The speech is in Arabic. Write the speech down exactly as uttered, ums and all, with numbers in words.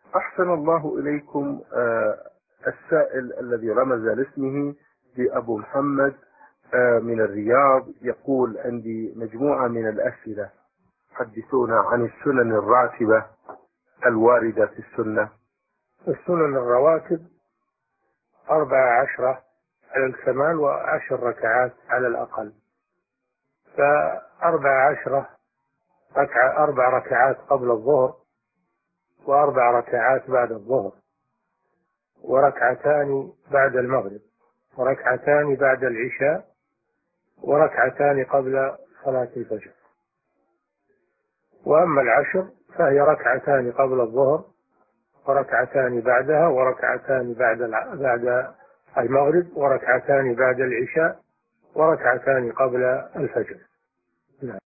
أحسن الله إليكم. آه، السائل الذي رمز لاسمه بأبو محمد آه، من الرياض يقول: عندي مجموعة من الأسئلة، حدثونا عن السنن الراتبة الواردة في السنة. السنن الرواتب أربع عشرة على الكمال وعشر ركعات على الأقل. فأربع عشرة ركعة، أربع ركعات قبل الظهر، وأربع ركعات بعد الظهر، وركعتان بعد المغرب، وركعتان بعد العشاء، وركعتان قبل صلاة الفجر. وأما العشر فهي ركعتان قبل الظهر، وركعتان بعدها، وركعتان بعد الع... بعد المغرب، وركعتان بعد العشاء، وركعتان قبل الفجر. نعم.